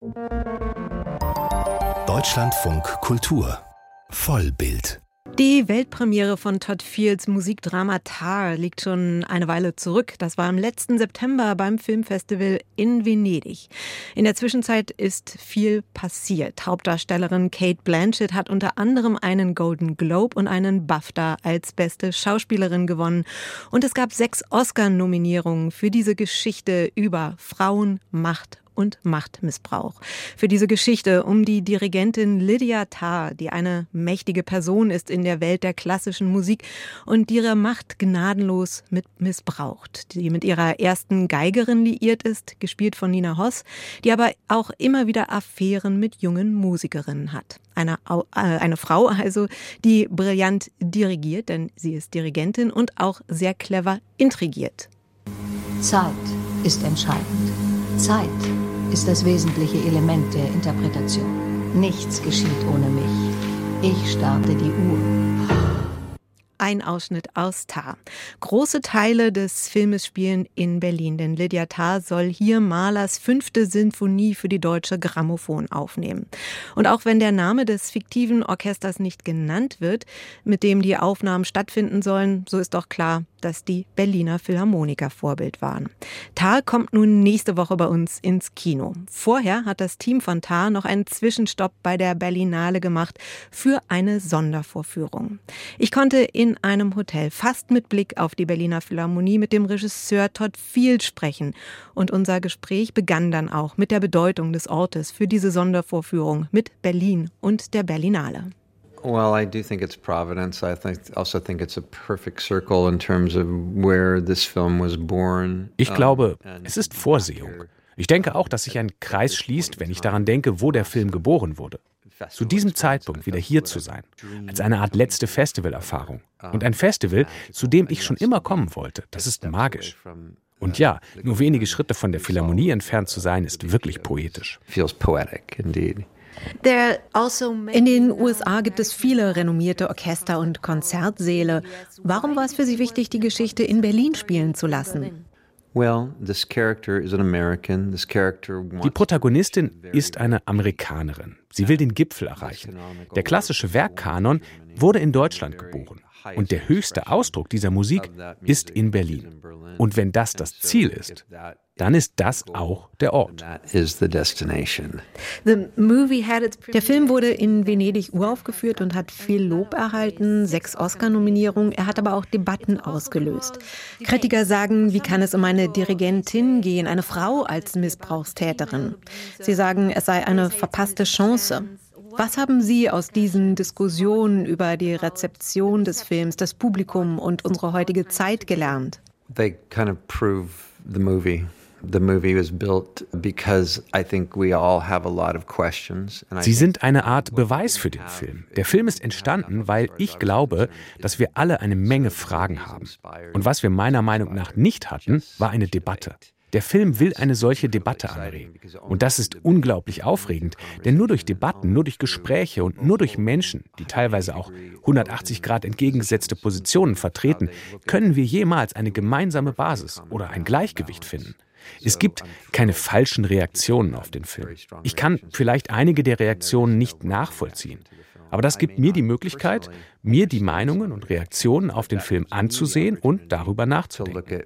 Deutschlandfunk Kultur Vollbild. Die Weltpremiere von Todd Fields Musikdrama Tar liegt schon eine Weile zurück. Das war im letzten September beim Filmfestival in Venedig. In der Zwischenzeit ist viel passiert. Hauptdarstellerin Cate Blanchett hat unter anderem einen Golden Globe und einen BAFTA als beste Schauspielerin gewonnen. Und es gab 6 Oscar-Nominierungen für diese Geschichte über Frauen, Macht und Machtmissbrauch. Für diese Geschichte um die Dirigentin Lydia Tarr, die eine mächtige Person ist in der Welt der klassischen Musik und die ihre Macht gnadenlos missbraucht. Die mit ihrer ersten Geigerin liiert ist, gespielt von Nina Hoss, die aber auch immer wieder Affären mit jungen Musikerinnen hat. Eine Frau also, die brillant dirigiert, denn sie ist Dirigentin und auch sehr clever intrigiert. Zeit ist entscheidend. Zeit ist das wesentliche Element der Interpretation. Nichts geschieht ohne mich. Ich starte die Uhr. Ein Ausschnitt aus Tar. Große Teile des Filmes spielen in Berlin, denn Lydia Tarr soll hier Mahlers 5. Sinfonie für die Deutsche Grammophon aufnehmen. Und auch wenn der Name des fiktiven Orchesters nicht genannt wird, mit dem die Aufnahmen stattfinden sollen, so ist doch klar, dass die Berliner Philharmoniker Vorbild waren. Tar kommt nun nächste Woche bei uns ins Kino. Vorher hat das Team von Tar noch einen Zwischenstopp bei der Berlinale gemacht für eine Sondervorführung. Ich konnte in einem Hotel fast mit Blick auf die Berliner Philharmonie mit dem Regisseur Todd Field sprechen. Und unser Gespräch begann dann auch mit der Bedeutung des Ortes für diese Sondervorführung mit Berlin und der Berlinale. Well, I do think it's Providence. I also think it's a perfect circle in terms of where this film was born. Ich glaube, es ist Vorsehung. Ich denke auch, dass sich ein Kreis schließt, wenn ich daran denke, wo der Film geboren wurde. Zu diesem Zeitpunkt wieder hier zu sein, als eine Art letzte Festivalerfahrung. Und ein Festival, zu dem ich schon immer kommen wollte, das ist magisch. Und ja, nur wenige Schritte von der Philharmonie entfernt zu sein, ist wirklich poetisch. Feels poetic indeed. In den USA gibt es viele renommierte Orchester und Konzertsäle. Warum war es für Sie wichtig, die Geschichte in Berlin spielen zu lassen? Die Protagonistin ist eine Amerikanerin. Sie will den Gipfel erreichen. Der klassische Werkkanon wurde in Deutschland geboren. Und der höchste Ausdruck dieser Musik ist in Berlin. Und wenn das das Ziel ist, dann ist das auch der Ort. Der Film wurde in Venedig uraufgeführt und hat viel Lob erhalten, 6 Oscar-Nominierungen. Er hat aber auch Debatten ausgelöst. Kritiker sagen, wie kann es um eine Dirigentin gehen, eine Frau als Missbrauchstäterin? Sie sagen, es sei eine verpasste Chance. Was haben Sie aus diesen Diskussionen über die Rezeption des Films, das Publikum und unsere heutige Zeit gelernt? They kind of prove the movie. The movie was built because I think we all have a lot of questions. Sie sind eine Art Beweis für den Film. Der Film ist entstanden, weil ich glaube, dass wir alle eine Menge Fragen haben. Und was wir meiner Meinung nach nicht hatten, war eine Debatte. Der Film will eine solche Debatte anregen. Und das ist unglaublich aufregend, denn nur durch Debatten, nur durch Gespräche und nur durch Menschen, die teilweise auch 180 Grad entgegengesetzte Positionen vertreten, können wir jemals eine gemeinsame Basis oder ein Gleichgewicht finden. Es gibt keine falschen Reaktionen auf den Film. Ich kann vielleicht einige der Reaktionen nicht nachvollziehen. Aber das gibt mir die Möglichkeit, mir die Meinungen und Reaktionen auf den Film anzusehen und darüber nachzudenken.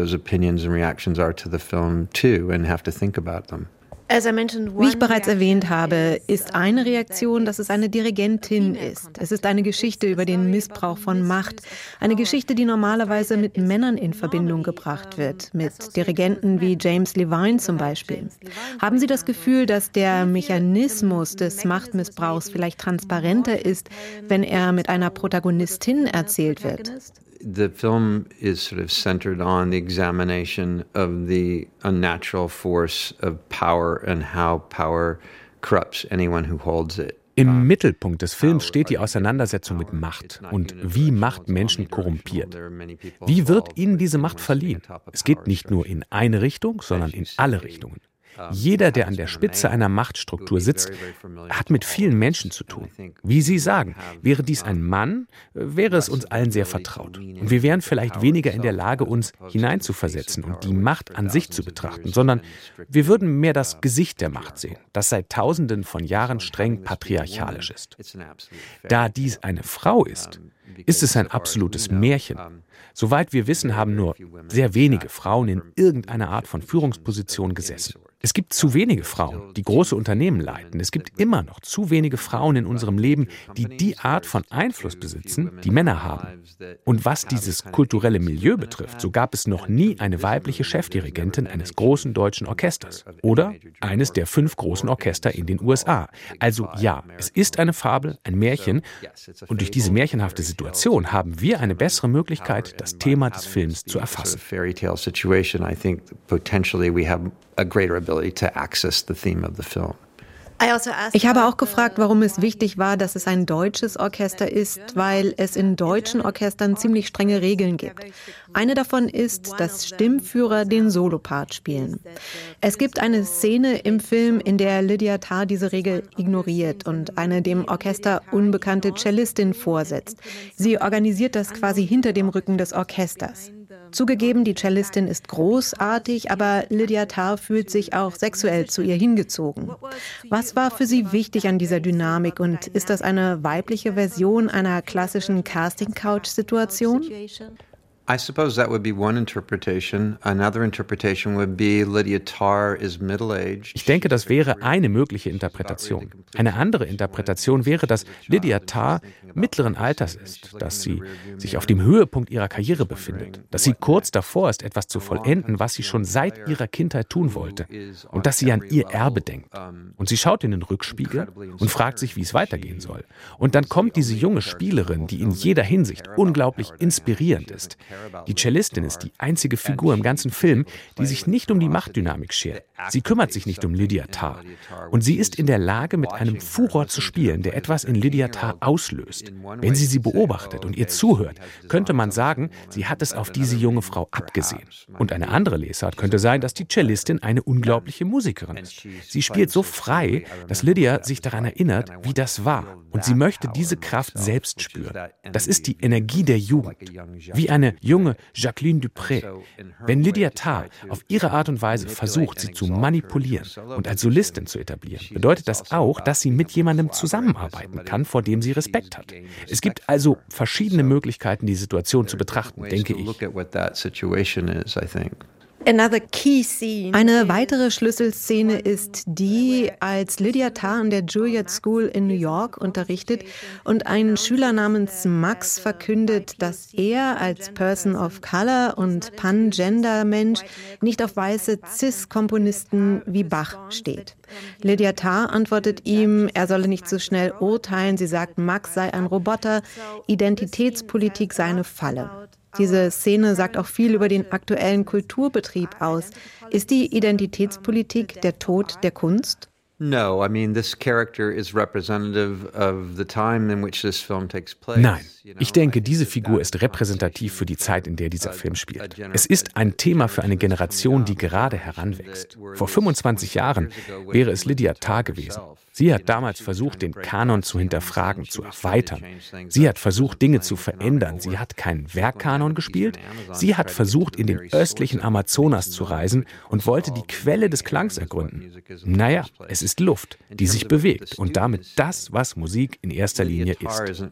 Wie ich bereits erwähnt habe, ist eine Reaktion, dass es eine Dirigentin ist. Es ist eine Geschichte über den Missbrauch von Macht. Eine Geschichte, die normalerweise mit Männern in Verbindung gebracht wird. Mit Dirigenten wie James Levine zum Beispiel. Haben Sie das Gefühl, dass der Mechanismus des Machtmissbrauchs vielleicht transparenter ist, wenn er mit einer Protagonistin erzählt wird? The film is sort of centered on the examination of the unnatural force of power and how power corrupts anyone who holds it. Im Mittelpunkt des Films steht die Auseinandersetzung mit Macht und wie Macht Menschen korrumpiert. Wie wird ihnen diese Macht verliehen? Es geht nicht nur in eine Richtung, sondern in alle Richtungen. Jeder, der an der Spitze einer Machtstruktur sitzt, hat mit vielen Menschen zu tun. Wie Sie sagen, wäre dies ein Mann, wäre es uns allen sehr vertraut. Und wir wären vielleicht weniger in der Lage, uns hineinzuversetzen und die Macht an sich zu betrachten, sondern wir würden mehr das Gesicht der Macht sehen, das seit Tausenden von Jahren streng patriarchalisch ist. Da dies eine Frau ist es ein absolutes Märchen. Soweit wir wissen, haben nur sehr wenige Frauen in irgendeiner Art von Führungsposition gesessen. Es gibt zu wenige Frauen, die große Unternehmen leiten. Es gibt immer noch zu wenige Frauen in unserem Leben, die die Art von Einfluss besitzen, die Männer haben. Und was dieses kulturelle Milieu betrifft, so gab es noch nie eine weibliche Chefdirigentin eines großen deutschen Orchesters oder eines der 5 großen Orchester in den USA. Also ja, es ist eine Fabel, ein Märchen. Und durch diese märchenhafte Situation haben wir eine bessere Möglichkeit, das Thema des Films zu erfassen. A greater ability to access the theme of the film. Ich habe auch gefragt, warum es wichtig war, dass es ein deutsches Orchester ist, weil es in deutschen Orchestern ziemlich strenge Regeln gibt. Eine davon ist, dass Stimmführer den Solopart spielen. Es gibt eine Szene im Film, in der Lydia Tarr diese Regel ignoriert und eine dem Orchester unbekannte Cellistin vorsetzt. Sie organisiert das quasi hinter dem Rücken des Orchesters. Zugegeben, die Cellistin ist großartig, aber Lydia Tarr fühlt sich auch sexuell zu ihr hingezogen. Was war für sie wichtig an dieser Dynamik und ist das eine weibliche Version einer klassischen Casting-Couch-Situation? I suppose that would be one interpretation. Another interpretation would be Lydia Tarr is middle-aged. Ich denke, das wäre eine mögliche Interpretation. Eine andere Interpretation wäre, dass Lydia Tarr mittleren Alters ist, dass sie sich auf dem Höhepunkt ihrer Karriere befindet, dass sie kurz davor ist, etwas zu vollenden, was sie schon seit ihrer Kindheit tun wollte und dass sie an ihr Erbe denkt. Und sie schaut in den Rückspiegel und fragt sich, wie es weitergehen soll. Und dann kommt diese junge Spielerin, die in jeder Hinsicht unglaublich inspirierend ist. Die Cellistin ist die einzige Figur im ganzen Film, die sich nicht um die Machtdynamik schert. Sie kümmert sich nicht um Lydia Tarr. Und sie ist in der Lage, mit einem Furor zu spielen, der etwas in Lydia Tarr auslöst. Wenn sie beobachtet und ihr zuhört, könnte man sagen, sie hat es auf diese junge Frau abgesehen. Und eine andere Lesart könnte sein, dass die Cellistin eine unglaubliche Musikerin ist. Sie spielt so frei, dass Lydia sich daran erinnert, wie das war. Und sie möchte diese Kraft selbst spüren. Das ist die Energie der Jugend. Wie eine junge Jacqueline Dupré. Wenn Lydia Tarr auf ihre Art und Weise versucht, sie zu manipulieren und als Solistin zu etablieren, bedeutet das auch, dass sie mit jemandem zusammenarbeiten kann, vor dem sie Respekt hat. Es gibt also verschiedene Möglichkeiten, die Situation zu betrachten, denke ich. Eine weitere Schlüsselszene ist die, als Lydia Tarr an der Juilliard School in New York unterrichtet und ein Schüler namens Max verkündet, dass er als Person of Color und Pangender-Mensch nicht auf weiße Cis-Komponisten wie Bach steht. Lydia Tarr antwortet ihm, er solle nicht so schnell urteilen. Sie sagt, Max sei ein Roboter, Identitätspolitik sei eine Falle. Diese Szene sagt auch viel über den aktuellen Kulturbetrieb aus. Ist die Identitätspolitik der Tod der Kunst? Nein, ich denke, diese Figur ist repräsentativ für die Zeit, in der dieser Film spielt. Es ist ein Thema für eine Generation, die gerade heranwächst. Vor 25 Jahren wäre es Lydia Tarr gewesen. Sie hat damals versucht, den Kanon zu hinterfragen, zu erweitern. Sie hat versucht, Dinge zu verändern. Sie hat keinen Werkkanon gespielt. Sie hat versucht, in den östlichen Amazonas zu reisen und wollte die Quelle des Klangs ergründen. Naja, es ist Luft, die sich bewegt und damit das, was Musik in erster Linie ist.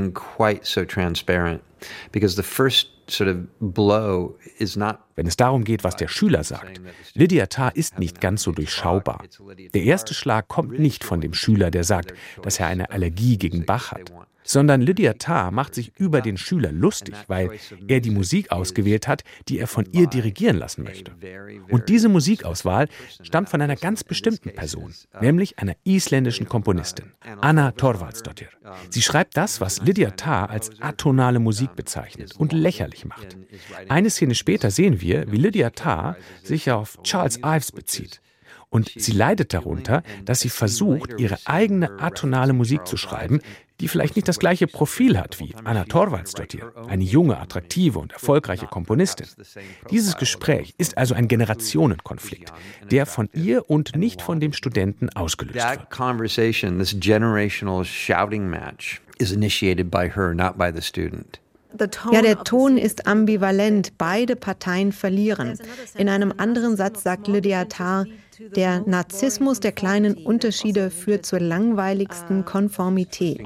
Wenn es darum geht, was der Schüler sagt, Lydia Tarr ist nicht ganz so durchschaubar. Der erste Schlag kommt nicht von dem Schüler, der sagt, dass er eine Allergie gegen Bach hat, sondern Lydia Tarr macht sich über den Schüler lustig, weil er die Musik ausgewählt hat, die er von ihr dirigieren lassen möchte. Und diese Musikauswahl stammt von einer ganz bestimmten Person, nämlich einer isländischen Komponistin, Anna Thorvaldsdóttir. Sie schreibt das, was Lydia Tarr als atonale Musik bezeichnet und lächerlich macht. Eine Szene später sehen wir, wie Lydia Tarr sich auf Charles Ives bezieht. Und sie leidet darunter, dass sie versucht, ihre eigene atonale Musik zu schreiben, die vielleicht nicht das gleiche Profil hat wie Anna Thorvaldsdottir, eine junge, attraktive und erfolgreiche Komponistin. Dieses Gespräch ist also ein Generationenkonflikt, der von ihr und nicht von dem Studenten ausgelöst wird. That conversation, this generational shouting match, is initiated by her, not by the student. Ja, der Ton ist ambivalent. Beide Parteien verlieren. In einem anderen Satz sagt Lydia Tarr, der Narzissmus der kleinen Unterschiede führt zur langweiligsten Konformität.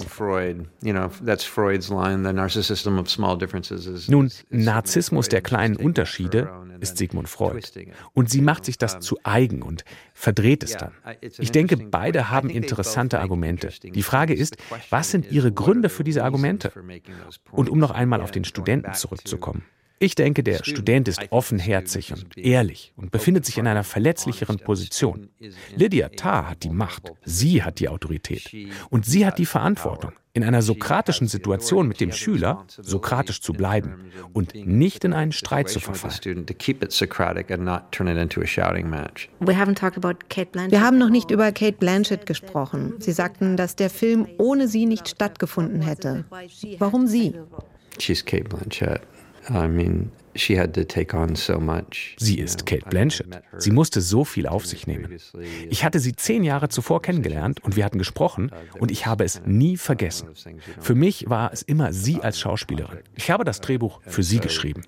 Nun, Narzissmus der kleinen Unterschiede ist Sigmund Freud. Und sie macht sich das zu eigen und verdreht es dann. Ich denke, beide haben interessante Argumente. Die Frage ist, was sind ihre Gründe für diese Argumente? Und um noch einmal auf den Studenten zurückzukommen. Ich denke, der Student ist offenherzig und ehrlich und befindet sich in einer verletzlicheren Position. Lydia Tarr hat die Macht, sie hat die Autorität und sie hat die Verantwortung, in einer sokratischen Situation mit dem Schüler sokratisch zu bleiben und nicht in einen Streit zu verfallen. Wir haben noch nicht über Cate Blanchett gesprochen. Sie sagten, dass der Film ohne sie nicht stattgefunden hätte. Warum sie? She's Cate Blanchett. Sie ist Cate Blanchett. Sie musste so viel auf sich nehmen. Ich hatte sie 10 Jahre zuvor kennengelernt und wir hatten gesprochen und ich habe es nie vergessen. Für mich war es immer sie als Schauspielerin. Ich habe das Drehbuch für sie geschrieben.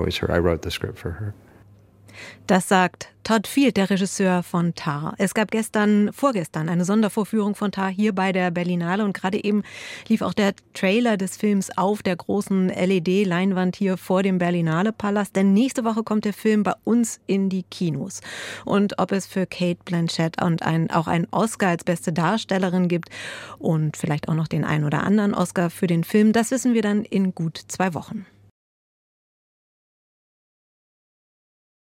Das sagt Todd Field, der Regisseur von Tar. Es gab vorgestern eine Sondervorführung von Tar hier bei der Berlinale und gerade eben lief auch der Trailer des Films auf der großen LED-Leinwand hier vor dem Berlinale-Palast, denn nächste Woche kommt der Film bei uns in die Kinos. Und ob es für Cate Blanchett und auch einen Oscar als beste Darstellerin gibt und vielleicht auch noch den einen oder anderen Oscar für den Film, das wissen wir dann in gut 2 Wochen.